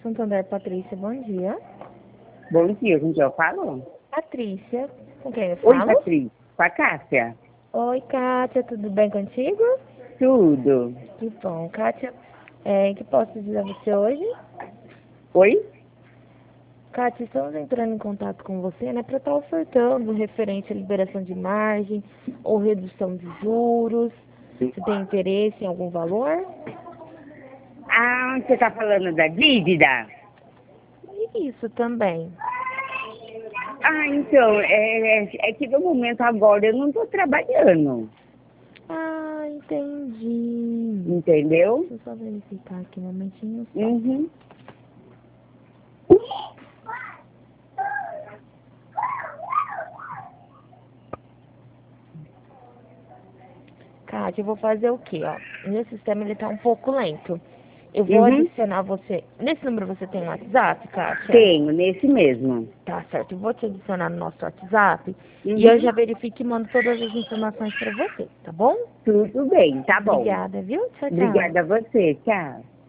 Santander, Patrícia, bom dia. Bom dia, com quem eu falo? Patrícia, com quem eu Oi, falo? Patrícia. Com a Cássia. Oi, Kátia, tudo bem contigo? Tudo. Que bom, Kátia. Que posso dizer a você hoje? Oi? Kátia, estamos entrando em contato com você, né, para estar ofertando referente à liberação de margem ou redução de juros. Você tem interesse em algum valor? Ah, você tá falando da dívida? E isso também. Ah, então, é que no momento agora eu não tô trabalhando. Ah, entendi. Entendeu? Deixa eu só verificar aqui um momentinho só. Uhum. Kátia, eu vou fazer o quê, ó? Meu sistema, ele tá um pouco lento. Eu vou Uhum. adicionar você... Nesse número você tem um WhatsApp, Kátia? Tenho, nesse mesmo. Tá certo, eu vou te adicionar no nosso WhatsApp e eu Uhum. já verifico e mando todas as informações pra você, tá bom? Tudo bem, tá bom. Obrigada, viu? Tchau, tchau. Obrigada a você, tchau.